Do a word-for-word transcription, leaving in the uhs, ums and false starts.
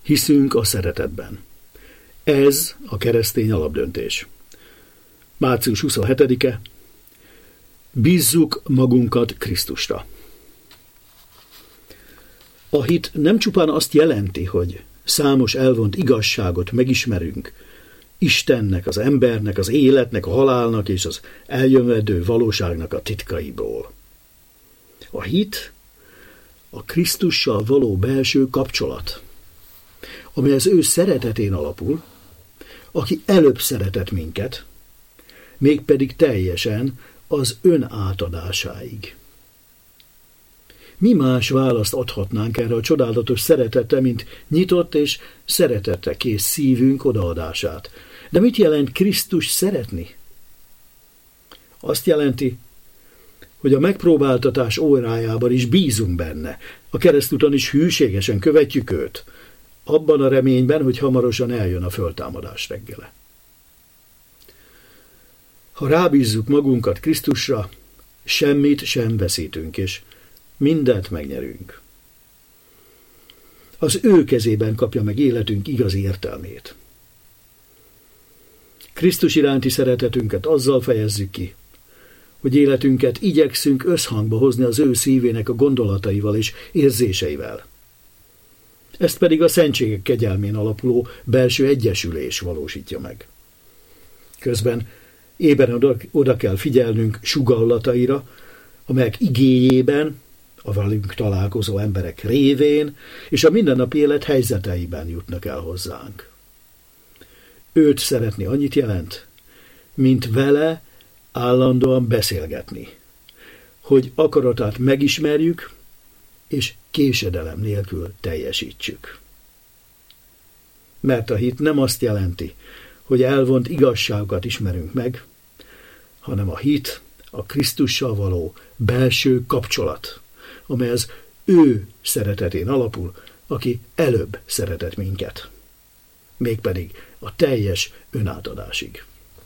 Hiszünk a szeretetben. Ez a keresztény alapdöntés. március huszonhetedike. Bízzuk magunkat Krisztusra. A hit nem csupán azt jelenti, hogy számos elvont igazságot megismerünk, Istennek, az embernek, az életnek, a halálnak és az eljövendő valóságnak a titkaiból. A hit a Krisztussal való belső kapcsolat, amely az ő szeretetén alapul, aki előbb szeretett minket, mégpedig teljesen az ön átadásáig. Mi más választ adhatnánk erre a csodálatos szeretetre, mint nyitott és szeretetre kész szívünk odaadását? De mit jelent Krisztus szeretni? Azt jelenti, hogy a megpróbáltatás órájában is bízunk benne, a keresztúton is hűségesen követjük őt, abban a reményben, hogy hamarosan eljön a föltámadás reggele. Ha rábízzuk magunkat Krisztusra, semmit sem veszítünk, és mindent megnyerünk. Az ő kezében kapja meg életünk igazi értelmét. Krisztus iránti szeretetünket azzal fejezzük ki, hogy életünket igyekszünk összhangba hozni az ő szívének a gondolataival és érzéseivel. Ezt pedig a szentségek kegyelmén alapuló belső egyesülés valósítja meg. Közben ében oda, oda kell figyelnünk sugallataira, amelyek igéjében, a velünk találkozó emberek révén és a mindennapi élet helyzeteiben jutnak el hozzánk. Őt szeretni annyit jelent, mint vele állandóan beszélgetni, hogy akaratát megismerjük, és késedelem nélkül teljesítsük. Mert a hit nem azt jelenti, hogy elvont igazságokat ismerünk meg, hanem a hit a Krisztussal való belső kapcsolat, amely az ő szeretetén alapul, aki előbb szeretett minket, mégpedig a teljes önátadásig.